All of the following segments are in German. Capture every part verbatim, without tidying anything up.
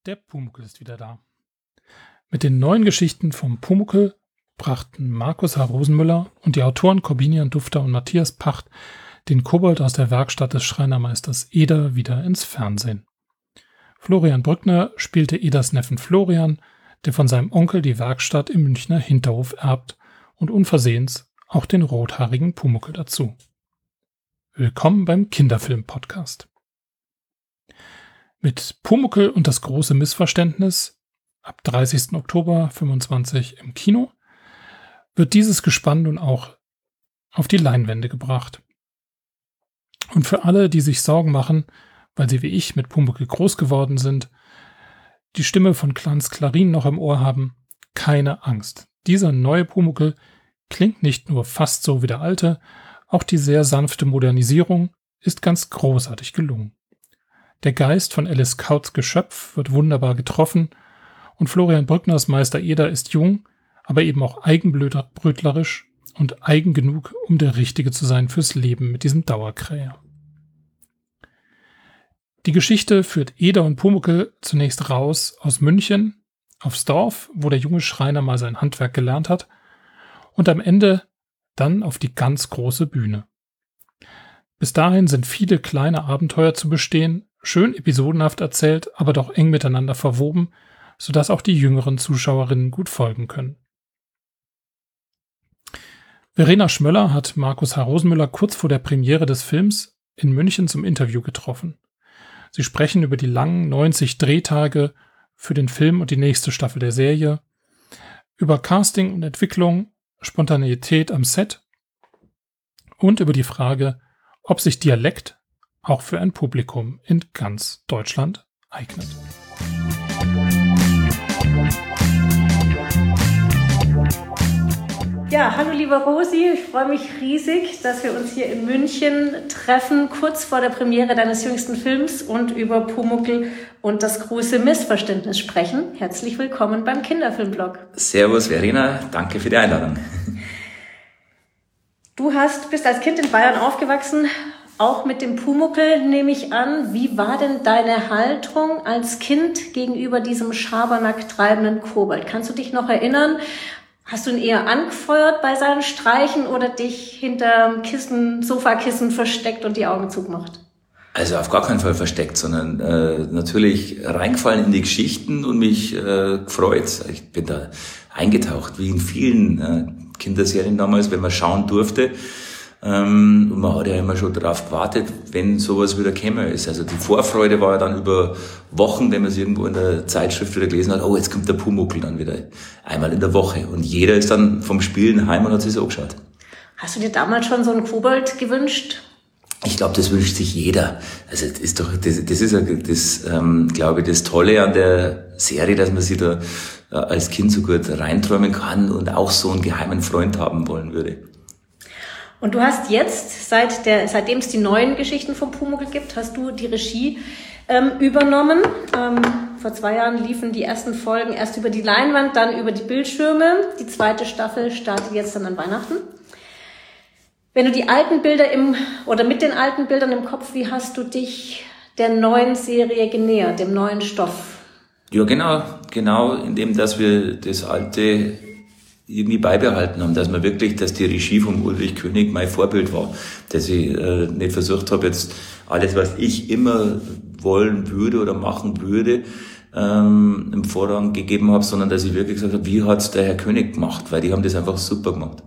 Der Pumuckl ist wieder da. Mit den neuen Geschichten vom Pumuckl brachten Markus H. Rosenmüller und die Autoren Korbinian Dufter und Matthias Pacht den Kobold aus der Werkstatt des Schreinermeisters Eder wieder ins Fernsehen. Florian Brückner spielte Eders Neffen Florian, der von seinem Onkel die Werkstatt im Münchner Hinterhof erbt und unversehens auch den rothaarigen Pumuckl dazu. Willkommen beim Kinderfilm-Podcast. Mit Pumuckl und das große Missverständnis ab dreißigsten Oktober fünfundzwanzig im Kino wird dieses Gespann nun auch auf die Leinwände gebracht. Und für alle, die sich Sorgen machen, weil sie wie ich mit Pumuckl groß geworden sind, die Stimme von Clans Clarin noch im Ohr haben, keine Angst. Dieser neue Pumuckl klingt nicht nur fast so wie der alte, auch die sehr sanfte Modernisierung ist ganz großartig gelungen. Der Geist von Alice Kauts Geschöpf wird wunderbar getroffen und Florian Brückners Meister Eder ist jung, aber eben auch eigenbrötlerisch und eigen genug, um der Richtige zu sein fürs Leben mit diesem Dauerkräher. Die Geschichte führt Eder und Pumuckl zunächst raus aus München, aufs Dorf, wo der junge Schreiner mal sein Handwerk gelernt hat, und am Ende dann auf die ganz große Bühne. Bis dahin sind viele kleine Abenteuer zu bestehen, schön episodenhaft erzählt, aber doch eng miteinander verwoben, sodass auch die jüngeren Zuschauerinnen gut folgen können. Verena Schmöller hat Markus H. Rosenmüller kurz vor der Premiere des Films in München zum Interview getroffen. Sie sprechen über die langen neunzig Drehtage für den Film und die nächste Staffel der Serie, über Casting und Entwicklung, Spontaneität am Set und über die Frage, ob sich Dialekt auch für ein Publikum in ganz Deutschland eignet. Ja, hallo lieber Rosi, ich freue mich riesig, dass wir uns hier in München treffen, kurz vor der Premiere deines jüngsten Films und über Pumuckl und das große Missverständnis sprechen. Herzlich willkommen beim Kinderfilmblog. Servus Verena, danke für die Einladung. Du hast, bist als Kind in Bayern aufgewachsen, auch mit dem Pumuckl nehme ich an. Wie war denn deine Haltung als Kind gegenüber diesem Schabernack treibenden Kobold? Kannst du dich noch erinnern? Hast du ihn eher angefeuert bei seinen Streichen oder dich hinterm Kissen, Sofakissen versteckt und die Augen zugemacht? Also auf gar keinen Fall versteckt, sondern äh, natürlich reingefallen in die Geschichten und mich äh, gefreut. Ich bin da eingetaucht, wie in vielen äh, Kinderserien damals, wenn man schauen durfte. Ähm, und man hat ja immer schon darauf gewartet, wenn sowas wieder käme ist. Also die Vorfreude war ja dann über Wochen, wenn man es irgendwo in der Zeitschrift wieder gelesen hat, oh, jetzt kommt der Pumuckl dann wieder einmal in der Woche. Und jeder ist dann vom Spielen heim und hat sich so angeschaut. Hast du dir damals schon so einen Kobold gewünscht? Ich glaube, das wünscht sich jeder. Also das ist doch, das, das ist ja das, ähm, glaube ich, das Tolle an der Serie, dass man sich da äh, als Kind so gut reinträumen kann und auch so einen geheimen Freund haben wollen würde. Und du hast jetzt, seit der, seitdem es die neuen Geschichten vom Pumuckl gibt, hast du die Regie ähm, übernommen. Ähm, vor zwei Jahren liefen die ersten Folgen erst über die Leinwand, dann über die Bildschirme. Die zweite Staffel startet jetzt dann an Weihnachten. Wenn du die alten Bilder im, oder mit den alten Bildern im Kopf, wie hast du dich der neuen Serie genähert, dem neuen Stoff? Ja, genau, genau, indem, dass wir das alte irgendwie beibehalten haben, dass man wirklich, dass die Regie vom Ulrich König mein Vorbild war, dass ich äh, nicht versucht habe, jetzt alles, was ich immer wollen würde oder machen würde, ähm, im Vorrang gegeben habe, sondern dass ich wirklich gesagt habe, wie hat's der Herr König gemacht, weil die haben das einfach super gemacht.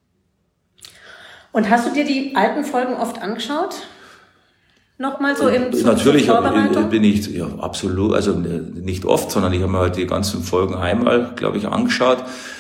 Und hast du dir die alten Folgen oft angeschaut? Nochmal so im zur Natürlich Vorbereitung? Bin ich, ja, absolut, also nicht oft, sondern ich habe mir halt die ganzen Folgen einmal, glaube ich, angeschaut.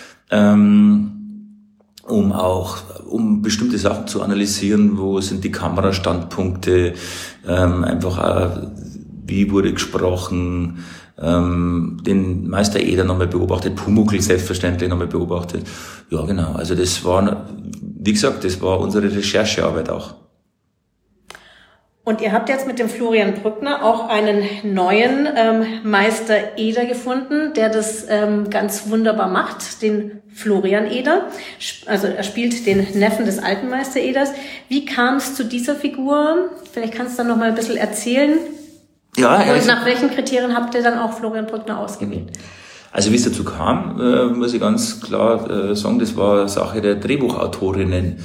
Ähm, um auch, um bestimmte Sachen zu analysieren, wo sind die Kamerastandpunkte, ähm, einfach auch, wie wurde gesprochen, ähm, den Meister Eder nochmal beobachtet, Pumuckl selbstverständlich nochmal beobachtet. Ja, genau, also das war, wie gesagt, das war unsere Recherchearbeit auch. Und ihr habt jetzt mit dem Florian Brückner auch einen neuen ähm, Meister Eder gefunden, der das ähm, ganz wunderbar macht, den Florian Eder. Also er spielt den Neffen des alten Meister Eders. Wie kam es zu dieser Figur? Vielleicht kannst du da noch mal ein bisschen erzählen. Ja, Und also, nach welchen Kriterien habt ihr dann auch Florian Brückner ausgewählt? Also wie es dazu kam, äh, muss ich ganz klar äh, sagen, das war Sache der Drehbuchautorinnen.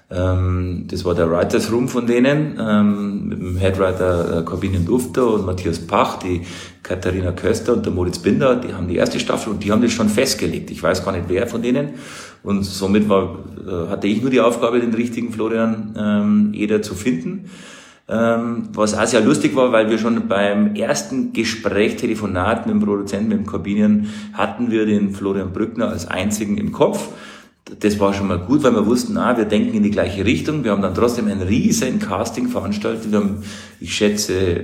Ähm, das war der Writers Room von denen, ähm, mit dem Headwriter äh, Corbinian Dufter und Matthias Pach, die Katharina Köster und der Moritz Binder, die haben die erste Staffel und die haben das schon festgelegt. Ich weiß gar nicht, wer von denen. Und somit war, äh, hatte ich nur die Aufgabe, den richtigen Florian ähm, Eder zu finden. Ähm, was auch sehr lustig war, weil wir schon beim ersten Gespräch, Telefonat mit dem Produzenten, mit dem Corbinian, hatten wir den Florian Brückner als einzigen im Kopf. Das war schon mal gut, weil wir wussten, ah, wir denken in die gleiche Richtung. Wir haben dann trotzdem ein riesen Casting veranstaltet. Wir haben, ich schätze,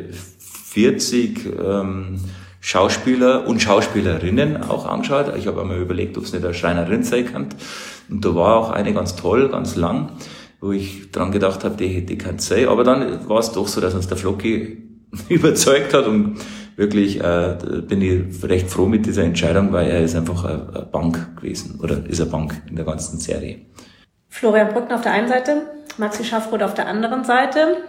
vierzig ähm, Schauspieler und Schauspielerinnen auch angeschaut. Ich habe einmal überlegt, ob es nicht eine Schreinerin sein kann. Und da war auch eine ganz toll, ganz lang, wo ich dran gedacht habe, die, die kann es sein. Aber dann war es doch so, dass uns der Flocki überzeugt hat und wirklich äh, bin ich recht froh mit dieser Entscheidung, weil er ist einfach eine Bank gewesen oder ist eine Bank in der ganzen Serie. Florian Brückner auf der einen Seite, Maxi Schaffroth auf der anderen Seite.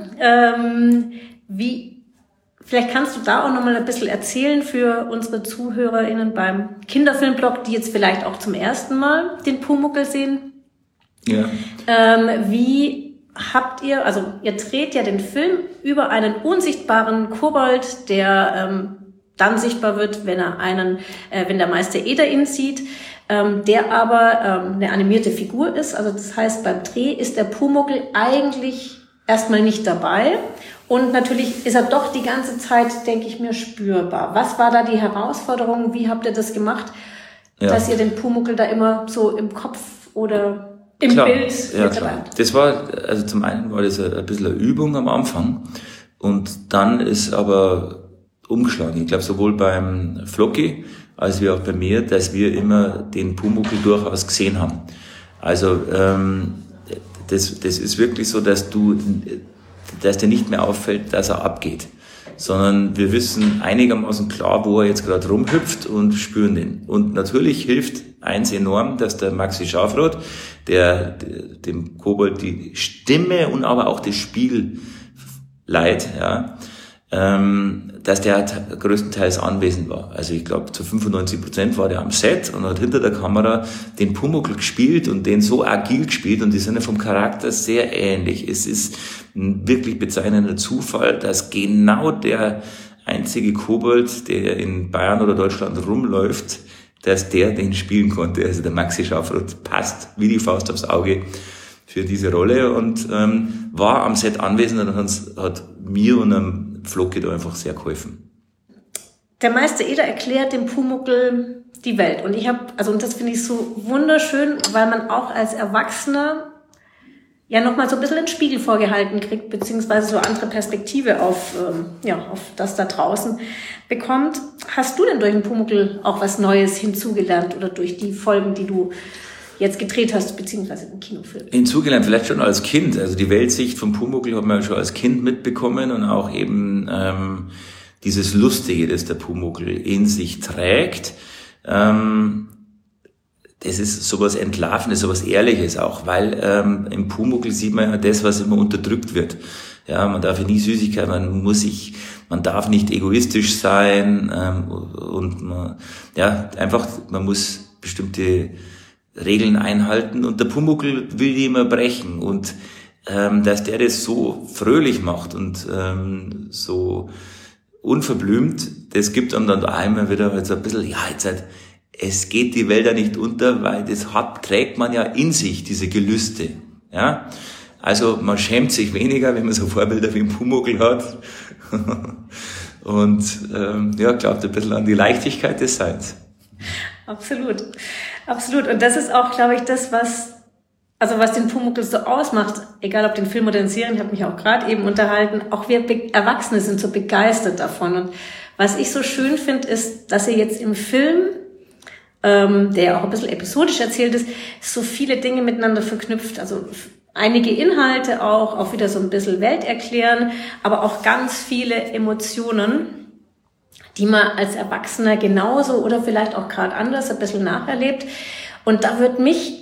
Ähm, wie, vielleicht kannst du da auch nochmal ein bisschen erzählen für unsere ZuhörerInnen beim Kinderfilmblog, die jetzt vielleicht auch zum ersten Mal den Pumuckl sehen. Ja. Ähm, wie habt ihr, also ihr dreht ja den Film über einen unsichtbaren Kobold, der ähm, dann sichtbar wird, wenn er einen, äh, wenn der Meister Eder ihn sieht, ähm, der aber ähm, eine animierte Figur ist. Also das heißt, beim Dreh ist der Pumuckl eigentlich erstmal nicht dabei. Und natürlich ist er doch die ganze Zeit, denke ich mir, spürbar. Was war da die Herausforderung? Wie habt ihr das gemacht, ja, dass ihr den Pumuckl da immer so im Kopf oder im klar, Bild ja, mit klar. dabei habt? Das war, also zum einen war das ein, ein bisschen eine Übung am Anfang und dann ist aber umgeschlagen. Ich glaube, sowohl beim Flocki als wie auch bei mir, dass wir immer den Pumuckl durchaus gesehen haben. Also ähm, das, das ist wirklich so, dass du, dass dir nicht mehr auffällt, dass er abgeht, sondern wir wissen einigermaßen klar, wo er jetzt gerade rumhüpft und spüren den. Und natürlich hilft eins enorm, dass der Maxi Schaffroth, der, der dem Kobold die Stimme und aber auch das Spiel leiht, ja, ähm, dass der halt größtenteils anwesend war. Also ich glaube, zu fünfundneunzig Prozent war der am Set und hat hinter der Kamera den Pumuckl gespielt und den so agil gespielt und die sind ja vom Charakter sehr ähnlich. Es ist ein wirklich bezeichnender Zufall, dass genau der einzige Kobold, der in Bayern oder Deutschland rumläuft, dass der den spielen konnte. Also der Maxi Schaffroth passt wie die Faust aufs Auge für diese Rolle und ähm, war am Set anwesend und hat, hat mir und einem Flocki da einfach sehr geholfen. Der Meister Eder erklärt dem Pumuckl die Welt und ich habe, also und das finde ich so wunderschön, weil man auch als Erwachsener ja nochmal so ein bisschen den Spiegel vorgehalten kriegt, beziehungsweise so andere Perspektive auf, ähm, ja, auf das da draußen bekommt. Hast du denn durch den Pumuckl auch was Neues hinzugelernt oder durch die Folgen, die du jetzt gedreht hast, beziehungsweise den Kinofilm? Hinzugelernt, vielleicht schon als Kind. Also die Weltsicht von Pumuckl hat man schon als Kind mitbekommen und auch eben ähm, dieses Lustige, das der Pumuckl in sich trägt. Ähm, das ist sowas Entlarvendes, sowas Ehrliches auch, weil ähm, im Pumuckl sieht man ja das, was immer unterdrückt wird. Ja, man darf ja nie Süßigkeit, man muss sich, man darf nicht egoistisch sein ähm, und man, ja, einfach, man muss bestimmte Regeln einhalten und der Pumuckl will die immer brechen und ähm, dass der das so fröhlich macht und ähm, so unverblümt, das gibt einem dann einmal wieder halt so ein bisschen, ja, jetzt halt, es geht die Welt ja nicht unter, weil das hat, trägt man ja in sich, diese Gelüste, ja. Also man schämt sich weniger, wenn man so Vorbilder wie ein Pumuckl hat und ähm, ja, glaubt ein bisschen an die Leichtigkeit des Seins. Absolut, absolut. Und das ist auch, glaube ich, das, was, also was den Pumuckl so ausmacht, egal ob den Film oder den Serien, ich habe mich auch gerade eben unterhalten, auch wir Be- Erwachsene sind so begeistert davon. Und was ich so schön finde, ist, dass ihr jetzt im Film, ähm, der ja auch ein bisschen episodisch erzählt ist, so viele Dinge miteinander verknüpft. Also einige Inhalte auch, auch wieder so ein bisschen Welt erklären, aber auch ganz viele Emotionen, die man als Erwachsener genauso oder vielleicht auch gerade anders ein bisschen nacherlebt. Und da würde mich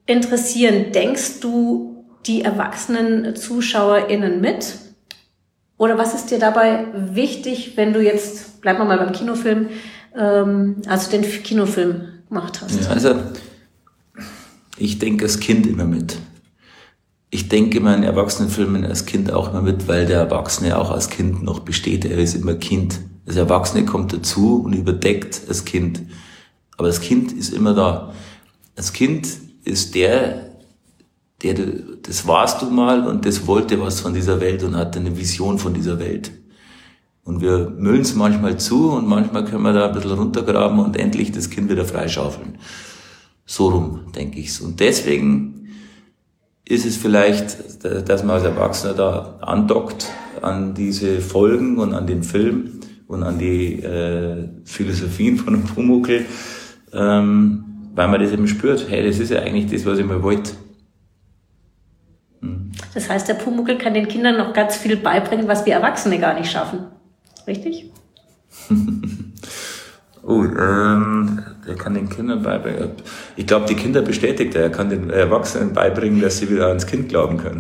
interessieren, denkst du die erwachsenen ZuschauerInnen mit? Oder was ist dir dabei wichtig, wenn du jetzt, bleiben wir mal beim Kinofilm, ähm, also den Kinofilm gemacht hast? Ja, also ich denke als Kind immer mit. Ich denke immer in Erwachsenenfilmen als Kind auch immer mit, weil der Erwachsene auch als Kind noch besteht. Er ist immer Kind. Das Erwachsene kommt dazu und überdeckt das Kind. Aber das Kind ist immer da. Das Kind ist der, der, das warst du mal und das wollte was von dieser Welt und hatte eine Vision von dieser Welt. Und wir müllen es manchmal zu und manchmal können wir da ein bisschen runtergraben und endlich das Kind wieder freischaufeln. So rum, denke ich's. Und deswegen ist es vielleicht, dass man als Erwachsener da andockt an diese Folgen und an den Film und an die äh, Philosophien von dem Pumuckl, ähm, weil man das eben spürt. Hey, das ist ja eigentlich das, was ich mal wollte. Hm. Das heißt, der Pumuckl kann den Kindern noch ganz viel beibringen, was wir Erwachsene gar nicht schaffen. Richtig? Oh, ähm, der kann den Kindern beibringen. Ich glaube, die Kinder bestätigt er. Er kann den Erwachsenen beibringen, dass sie wieder ans Kind glauben können.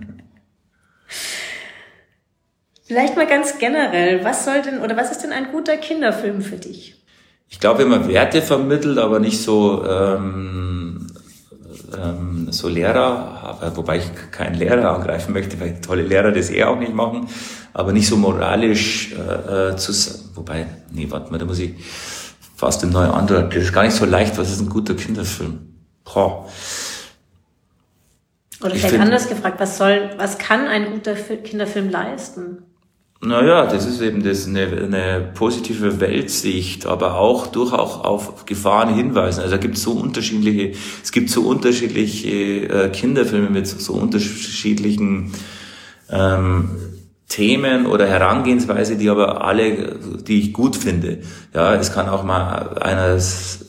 Vielleicht mal ganz generell, was soll denn oder was ist denn ein guter Kinderfilm für dich? Ich glaube, wenn man Werte vermittelt, aber nicht so ähm, ähm, so Lehrer, wobei ich keinen Lehrer angreifen möchte, weil tolle Lehrer das eh auch nicht machen, aber nicht so moralisch äh, zu, wobei, nee, warte mal, da muss ich fast im neuen Antwort. Das ist gar nicht so leicht. Was ist ein guter Kinderfilm? Boah. Oder vielleicht anders gefragt, was soll, was kann ein guter Kinderfilm leisten? Naja, das ist eben das eine, eine positive Weltsicht, aber auch durchaus auf Gefahren hinweisen. Also da gibt es so unterschiedliche, es gibt so unterschiedliche äh, Kinderfilme mit so, so unterschiedlichen ähm, Themen oder Herangehensweise, die aber alle, die ich gut finde. Ja, es kann auch mal eines,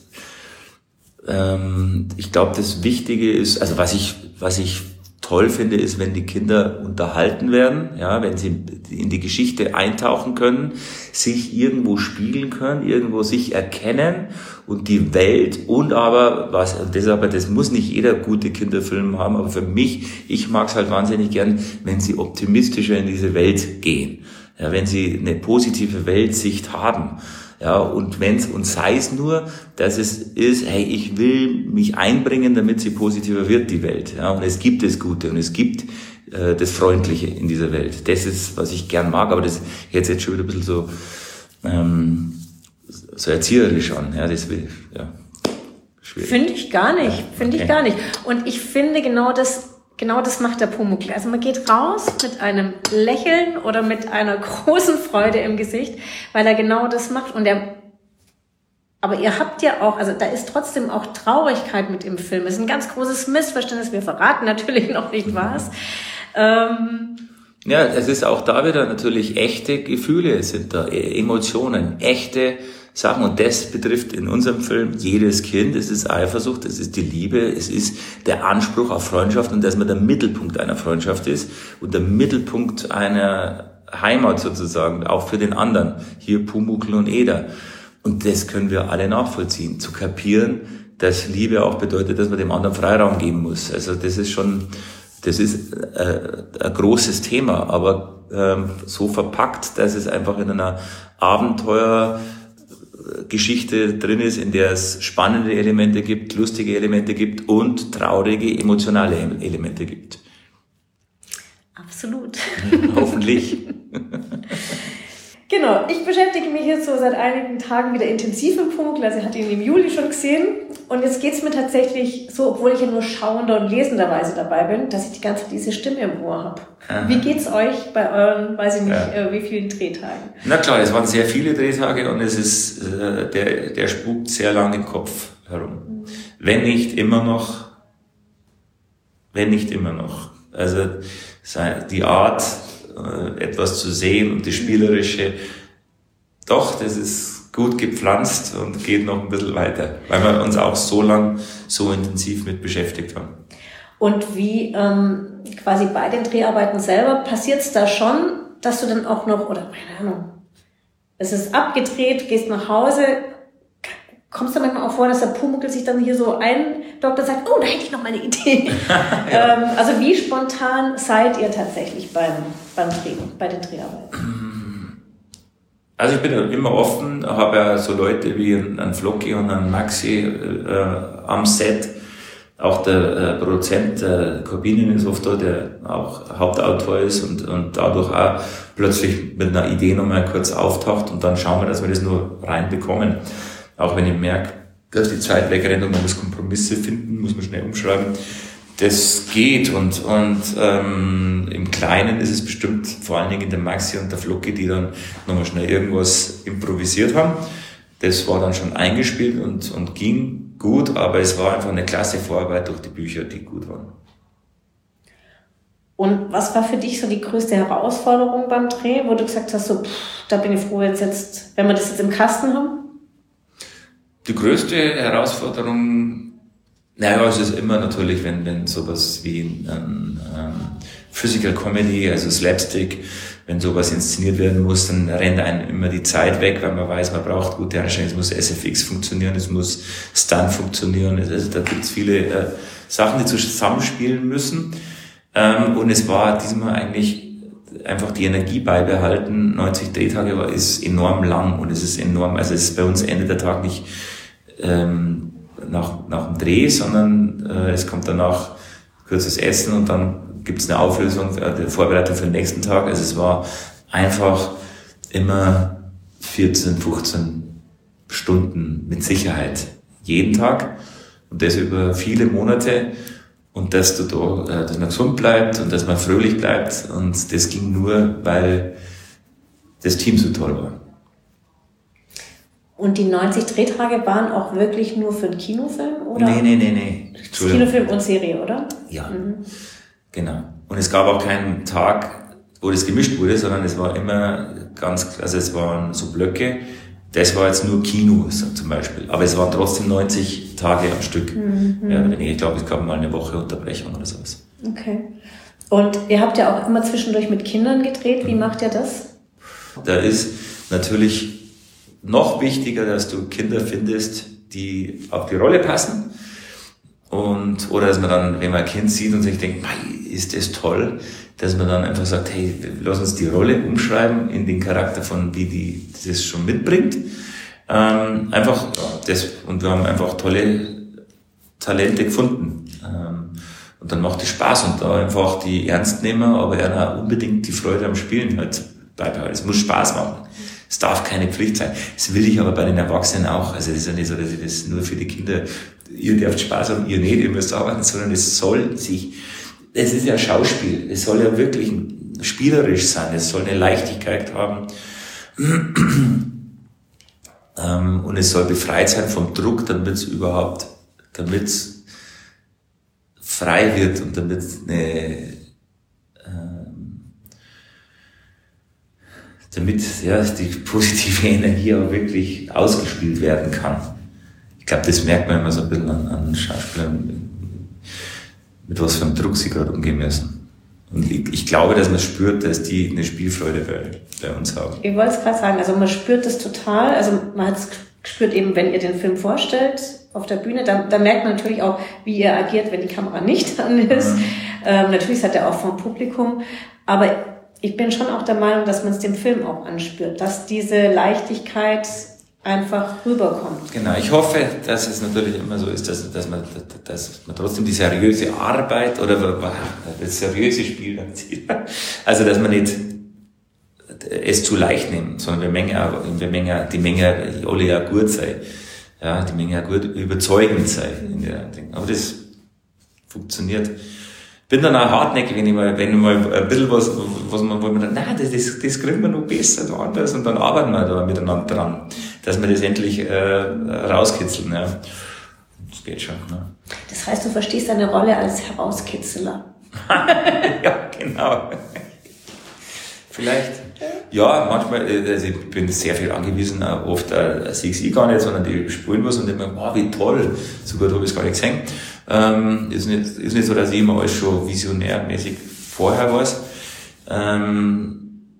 ähm, ich glaube, das Wichtige ist, also was ich, was ich toll finde, ist, wenn die Kinder unterhalten werden, ja, wenn sie in die Geschichte eintauchen können, sich irgendwo spiegeln können, irgendwo sich erkennen und die Welt und aber, was, das aber, das muss nicht jeder gute Kinderfilm haben, aber für mich, ich mag es halt wahnsinnig gern, wenn sie optimistischer in diese Welt gehen, ja, wenn sie eine positive Weltsicht haben. Ja, und wenn's, und sei es nur, dass es ist, hey, ich will mich einbringen, damit sie positiver wird, die Welt. Ja, und es gibt das Gute und es gibt äh, das Freundliche in dieser Welt. Das ist, was ich gern mag, aber das hört jetzt schon wieder ein bisschen so, ähm, so erzieherisch an. Ja, das will, ja, schwierig. Finde ich gar nicht, finde Okay. ich gar nicht. Und ich finde genau das, Genau das macht der Pumuckl. Also man geht raus mit einem Lächeln oder mit einer großen Freude im Gesicht, weil er genau das macht. Und er, aber ihr habt ja auch, also da ist trotzdem auch Traurigkeit mit im Film. Es ist ein ganz großes Missverständnis. Wir verraten natürlich noch nicht was. Ähm, ja, es ist auch da wieder natürlich echte Gefühle sind da, Emotionen, echte Sachen. Und das betrifft in unserem Film jedes Kind. Es ist Eifersucht, es ist die Liebe, es ist der Anspruch auf Freundschaft und dass man der Mittelpunkt einer Freundschaft ist und der Mittelpunkt einer Heimat sozusagen, auch für den anderen. Hier Pumuckl und Eder. Und das können wir alle nachvollziehen. Zu kapieren, dass Liebe auch bedeutet, dass man dem anderen Freiraum geben muss. Also das ist schon, das ist äh, ein großes Thema, aber ähm, so verpackt, dass es einfach in einer Abenteuer Geschichte drin ist, in der es spannende Elemente gibt, lustige Elemente gibt und traurige, emotionale Elemente gibt. absolut. Hoffentlich. Genau, ich beschäftige mich jetzt so seit einigen Tagen wieder intensiv mit Pumuckl. Also ich hatte ihn im Juli schon gesehen. Und jetzt geht's mir tatsächlich so, obwohl ich ja nur schauender und lesenderweise dabei bin, dass ich die ganze Zeit diese Stimme im Ohr habe. Wie geht's euch bei euren, weiß ich nicht, ja. äh, wie vielen Drehtagen? Na klar, es waren sehr viele Drehtage und es ist, äh, der, der spukt sehr lang im Kopf herum. Mhm. Wenn nicht immer noch, wenn nicht immer noch. Also die Art, etwas zu sehen und das Spielerische, doch, das ist gut gepflanzt und geht noch ein bisschen weiter, weil wir uns auch so lang so intensiv mit beschäftigt haben. Und wie ähm, quasi bei den Dreharbeiten selber, passiert es da schon, dass du dann auch noch, oder keine Ahnung, es ist abgedreht, gehst nach Hause, kommst du manchmal auch vor, dass der Pumuckl sich dann hier so eindockt und sagt, oh, da hätte ich noch mal eine Idee. ja. ähm, also wie spontan seid ihr tatsächlich beim, beim Dreh, bei den Dreharbeiten? Also ich bin ja immer offen, habe ja so Leute wie einen Flocki und einen Maxi äh, am Set. Auch der äh, Produzent der Corbinian ist oft da, der auch Hauptautor ist und, und dadurch auch plötzlich mit einer Idee nochmal kurz auftaucht und dann schauen wir, dass wir das nur reinbekommen. Auch wenn ich merke, dass die Zeit wegrennt und man muss Kompromisse finden, muss man schnell umschreiben. Das geht und, und ähm, im Kleinen ist es bestimmt vor allen Dingen in der Maxi und der Flocki, die dann nochmal schnell irgendwas improvisiert haben. Das war dann schon eingespielt und, und ging gut, aber es war einfach eine klasse Vorarbeit durch die Bücher, die gut waren. Und was war für dich so die größte Herausforderung beim Dreh, wo du gesagt hast, so, pff, da bin ich froh, jetzt, jetzt, wenn wir das jetzt im Kasten haben? Die größte Herausforderung, naja, es ist immer natürlich, wenn, wenn sowas wie ein ähm, Physical Comedy, also Slapstick, wenn sowas inszeniert werden muss, dann rennt einem immer die Zeit weg, weil man weiß, man braucht gute Einstellungen, es muss S F X funktionieren, es muss Stunt funktionieren, also da gibt es viele äh, Sachen, die zusammenspielen müssen. Ähm, und es war diesmal eigentlich einfach die Energie beibehalten. neunzig Drehtage war, ist enorm lang und es ist enorm, also es ist bei uns endet der Tag nicht ähm, nach, nach dem Dreh, sondern äh, es kommt danach kurzes Essen und dann gibt es eine Auflösung, eine Vorbereitung für den nächsten Tag. Also es war einfach immer vierzehn, fünfzehn Stunden mit Sicherheit jeden Tag und das über viele Monate und dass du da, dass man gesund bleibt und dass man fröhlich bleibt und das ging nur, weil das Team so toll war. Und die neunzig Drehtage waren auch wirklich nur für den Kinofilm, oder? Nee, nee, nee, nee. Kinofilm und Serie, oder? Ja. Mhm. Genau. Und es gab auch keinen Tag, wo das gemischt wurde, sondern es war immer ganz, also es waren so Blöcke. Das war jetzt nur Kino zum Beispiel. Aber es waren trotzdem neunzig Tage am Stück. Mhm. Ja, ich glaube, es gab mal eine Woche Unterbrechung oder sowas. Okay. Und ihr habt ja auch immer zwischendurch mit Kindern gedreht. Wie mhm. macht ihr das? Da ist natürlich noch wichtiger, dass du Kinder findest, die auf die Rolle passen. Und, oder dass man dann, wenn man ein Kind sieht und sich denkt, ist das toll, dass man dann einfach sagt, hey, lass uns die Rolle umschreiben in den Charakter von, wie die das schon mitbringt. Ähm, einfach, ja, das, und wir haben einfach tolle Talente gefunden. Ähm, und dann macht es Spaß und da einfach die ernst nehmen, aber auch unbedingt die Freude am Spielen halt beibehalten. Es muss Spaß machen. Es darf keine Pflicht sein. Das will ich aber bei den Erwachsenen auch. Also es ist ja nicht so, dass ich das nur für die Kinder, ihr dürft Spaß haben, ihr nicht, ihr müsst arbeiten, sondern es soll sich, es ist ja Schauspiel, es soll ja wirklich spielerisch sein, es soll eine Leichtigkeit haben und es soll befreit sein vom Druck, damit es überhaupt, damit es frei wird und damit eine damit ja, die positive Energie auch wirklich ausgespielt werden kann. Ich glaube, das merkt man immer so ein bisschen an, an Schauspielern, mit was für einem Druck sie gerade umgehen müssen. Und ich, ich glaube, dass man spürt, dass die eine Spielfreude bei, bei uns haben. Ich wollte es gerade sagen, also man spürt das total, also man hat es gespürt eben, wenn ihr den Film vorstellt auf der Bühne, da, da merkt man natürlich auch, wie ihr agiert, wenn die Kamera nicht an ist. Mhm. Ähm, natürlich seid ihr auch vom Publikum, aber ich bin schon auch der Meinung, dass man es dem Film auch anspürt, dass diese Leichtigkeit einfach rüberkommt. Genau, ich hoffe, dass es natürlich immer so ist, dass, dass, man, dass man trotzdem die seriöse Arbeit oder das seriöse Spiel anzieht. Also, dass man nicht es zu leicht nimmt, sondern wir Menge, wir Menge, die Menge alle ja gut sei. Ja, die Menge ja gut überzeugend sei. In der Ding. Aber das funktioniert. Bin dann auch hartnäckig, wenn ich mal, wenn ich mal ein bisschen was, was man, wo man dann, nein, das, das, das kriegen wir noch besser, noch anders, und dann arbeiten wir da miteinander dran, dass wir das endlich, äh, rauskitzeln, ja. Das geht schon, ne? Das heißt, du verstehst deine Rolle als Herauskitzeler. Ja, genau. Vielleicht. Ja, manchmal, also ich bin sehr viel angewiesen, oft äh, sehe ich sie gar nicht, sondern die spulen was und ich denke mir, wow, wie toll, so gut habe ich es gar nicht gesehen. Ähm, ist nicht, ist nicht so, dass ich immer alles schon visionärmäßig vorher weiß. Ähm,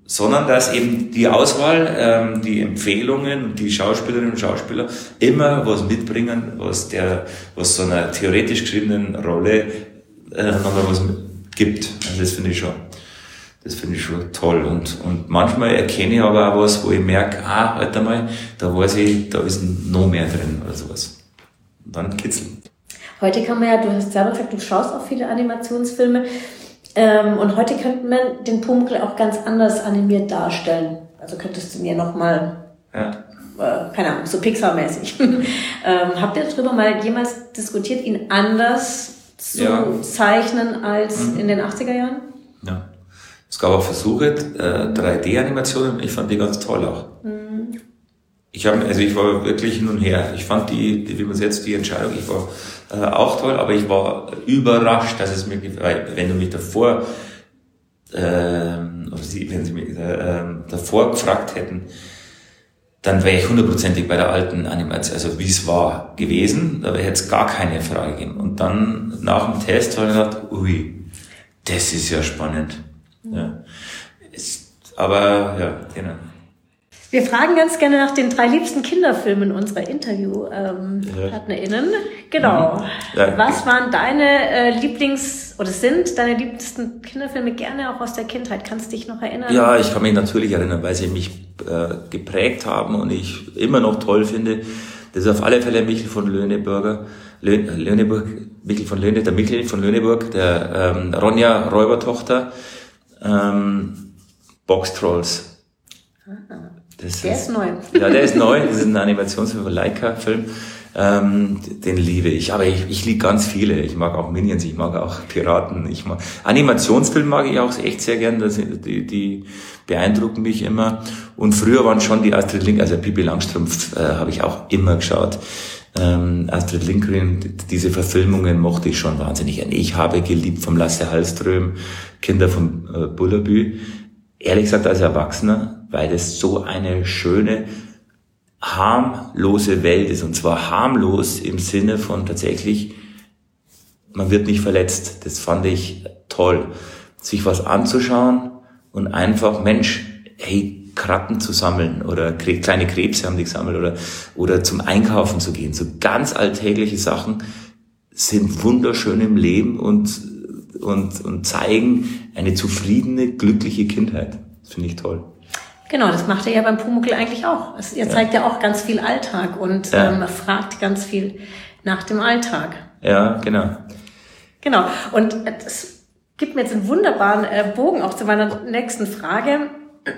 sondern dass eben die Auswahl, ähm, die Empfehlungen, die Schauspielerinnen und Schauspieler immer was mitbringen, was der, was so einer theoretisch geschriebenen Rolle äh, nochmal was gibt. Also das finde ich schon, das finde ich schon toll. Und, und manchmal erkenne ich aber auch was, wo ich merke, ah, halt einmal, da weiß ich, da ist noch mehr drin oder sowas. Und dann kitzeln. Heute kann man ja, du hast selber gesagt, du schaust auch viele Animationsfilme. Ähm, und heute könnte man den Pumuckl auch ganz anders animiert darstellen. Also könntest du mir nochmal, ja. äh, keine Ahnung, so Pixar-mäßig. ähm, habt ihr darüber mal jemals diskutiert, ihn anders zu ja. zeichnen als mhm. in den achtziger Jahren? Ja. Es gab auch Versuche, äh, drei D-Animationen, ich fand die ganz toll auch. Mhm. Ich habe, also ich war wirklich hin und her. Ich fand die, die wie man es jetzt, die Entscheidung, ich war äh, auch toll, aber ich war überrascht, dass es mir gefällt. Wenn du mich davor, äh, sie, wenn sie mich äh, davor gefragt hätten, dann wäre ich hundertprozentig bei der alten Animation, also wie es war, gewesen. Da hätte es gar keine Frage gegeben. Und dann nach dem Test habe ich gedacht, ui, das ist ja spannend. Ja. Ist, aber ja, genau. Wir fragen ganz gerne nach den drei liebsten Kinderfilmen unserer InterviewpartnerInnen. Ähm, genau. Ja. Was waren deine äh, Lieblings- oder sind deine liebsten Kinderfilme, gerne auch aus der Kindheit? Kannst du dich noch erinnern? Ja, ich kann mich natürlich erinnern, weil sie mich äh, geprägt haben und ich immer noch toll finde. Das ist auf alle Fälle Michel von Löhneburger. Lö, Löhneburg, Michel von Löhne, der Michel von Löhneburg, der ähm, Ronja Räubertochter, ähm, Box Trolls. Aha. Das der ist, ist neu. Ja, der ist neu. Das ist ein Animationsfilm von Leica-Film. Ähm, den liebe ich. Aber ich, ich liebe ganz viele. Ich mag auch Minions, ich mag auch Piraten. Ich mag Animationsfilme mag ich auch echt sehr gern. Das, die, die beeindrucken mich immer. Und früher waren schon die Astrid Lindgren, also Pippi Langstrumpf, äh, habe ich auch immer geschaut. Ähm, Astrid Lindgren, diese Verfilmungen mochte ich schon wahnsinnig gern. Ich habe geliebt vom Lasse Hallström, Kinder von äh, Bullerbü. Ehrlich gesagt als Erwachsener, weil das so eine schöne, harmlose Welt ist. Und zwar harmlos im Sinne von tatsächlich, man wird nicht verletzt. Das fand ich toll. Sich was anzuschauen und einfach, Mensch, hey, Kratten zu sammeln oder kleine Krebse haben die gesammelt oder, oder zum Einkaufen zu gehen. So ganz alltägliche Sachen sind wunderschön im Leben und Und, und zeigen eine zufriedene, glückliche Kindheit. Das finde ich toll. Genau, das macht er ja beim Pumuckl eigentlich auch. Es, er zeigt ja. ja auch ganz viel Alltag und ja. ähm, fragt ganz viel nach dem Alltag. Ja, genau. Genau, und das gibt mir jetzt einen wunderbaren äh, Bogen auch zu meiner nächsten Frage.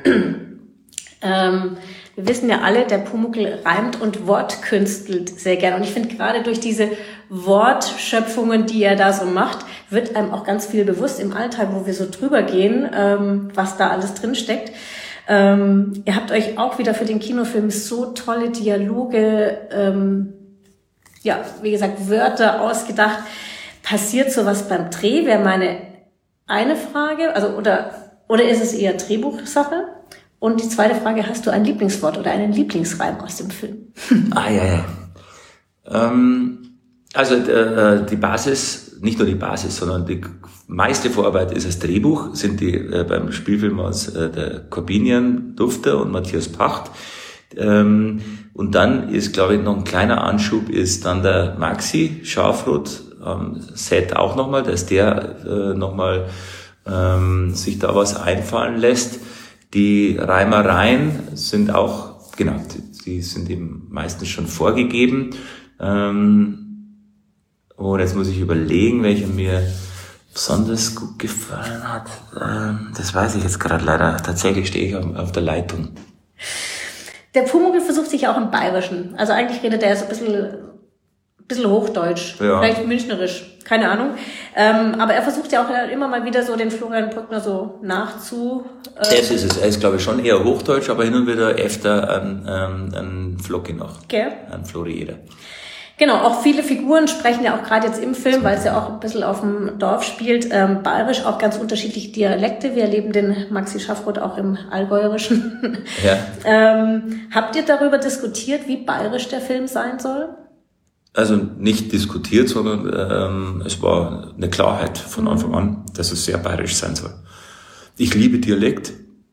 ähm, wir wissen ja alle, der Pumuckl reimt und wortkünstelt sehr gern. Und ich finde, gerade durch diese Wortschöpfungen, die er da so macht, wird einem auch ganz viel bewusst im Alltag, wo wir so drüber gehen, ähm, was da alles drin steckt. Ähm, ihr habt euch auch wieder für den Kinofilm so tolle Dialoge, ähm, ja, wie gesagt, Wörter ausgedacht. Passiert sowas beim Dreh? Wäre meine eine Frage. Also, oder, oder ist es eher Drehbuchsache? Und die zweite Frage, hast du ein Lieblingswort oder einen Lieblingsreim aus dem Film? Ah, ja, ja. Ähm, also, äh, die Basis, nicht nur die Basis, sondern die meiste Vorarbeit ist das Drehbuch, sind die äh, beim Spielfilm aus äh, der Corbinian Dufter und Matthias Pacht. Ähm, und dann ist, glaube ich, noch ein kleiner Anschub, ist dann der Maxi Schafroth am Set auch nochmal, dass der äh, nochmal ähm, sich da was einfallen lässt. Die Reimereien sind auch, genau, die, die sind eben meistens schon vorgegeben. Ähm, und jetzt muss ich überlegen, welcher mir besonders gut gefallen hat. Ähm, das weiß ich jetzt gerade leider. Tatsächlich stehe ich auf, auf der Leitung. Der Pumuckl versucht sich auch im Bayerischen. Also eigentlich redet er so ein bisschen, bisschen Hochdeutsch, ja. Vielleicht münchnerisch, keine Ahnung. Ähm, aber er versucht ja auch immer mal wieder so den Florian Brückner so nachzu... Äh das ist es. Er ist, glaube ich, schon eher Hochdeutsch, aber hin und wieder öfter an, an, an Flocki noch. Okay. An Flori Eder. Genau, auch viele Figuren sprechen ja auch gerade jetzt im Film, weil es ja auch ein bisschen auf dem Dorf spielt, ähm, bayerisch, auch ganz unterschiedliche Dialekte. Wir erleben den Maxi Schafroth auch im Allgäuerischen. Ja. ähm, habt ihr darüber diskutiert, wie bayerisch der Film sein soll? Also nicht diskutiert, sondern ähm, es war eine Klarheit von Anfang an, dass es sehr bayerisch sein soll. Ich liebe Dialekt,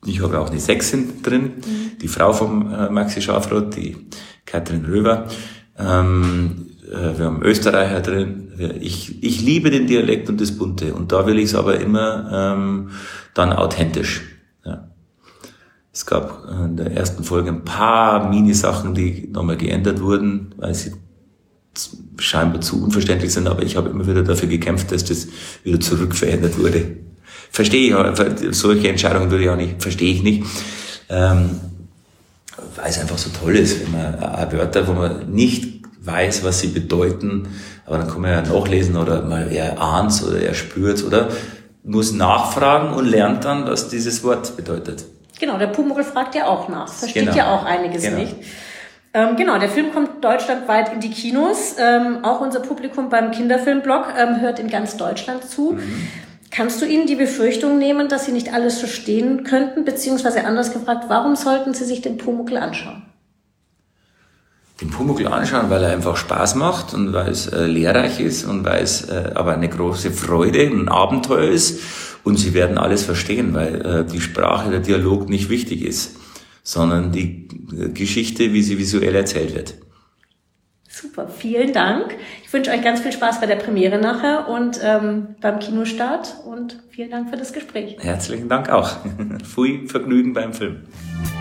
Ich habe auch eine Sächsin drin, mhm. die Frau vom äh, Maxi Schafroth, die Katrin Röver. Ähm, äh, wir haben Österreicher drin. Ich, ich liebe den Dialekt und das Bunte. Und da will ich es aber immer ähm, dann authentisch. Ja. Es gab in der ersten Folge ein paar Mini-Sachen, die nochmal geändert wurden, weil sie scheinbar zu unverständlich sind. Aber ich habe immer wieder dafür gekämpft, dass das wieder zurückverändert wurde. Verstehe ich, aber solche Entscheidungen würde ich auch nicht, verstehe ich nicht. Ähm, weil es einfach so toll ist, wenn man äh, Wörter, wo man nicht weiß, was sie bedeuten, aber dann kann man ja nachlesen oder mal er ahnt's oder er spürt's oder muss nachfragen und lernt dann, was dieses Wort bedeutet. Genau, der Pumuckl fragt ja auch nach, versteht genau. ja auch einiges genau. nicht. Ähm, genau, der Film kommt deutschlandweit in die Kinos. Ähm, auch unser Publikum beim Kinderfilmblog ähm, hört in ganz Deutschland zu. Mhm. Kannst du Ihnen die Befürchtung nehmen, dass Sie nicht alles verstehen könnten, beziehungsweise anders gefragt, warum sollten Sie sich den Pumuckl anschauen? Den Pumuckl anschauen, weil er einfach Spaß macht und weil es äh, lehrreich ist und weil es äh, aber eine große Freude, ein Abenteuer ist und Sie werden alles verstehen, weil äh, die Sprache, der Dialog nicht wichtig ist, sondern die äh, Geschichte, wie sie visuell erzählt wird. Super, vielen Dank. Ich wünsche euch ganz viel Spaß bei der Premiere nachher und ähm, beim Kinostart und vielen Dank für das Gespräch. Herzlichen Dank auch. Viel Vergnügen beim Film.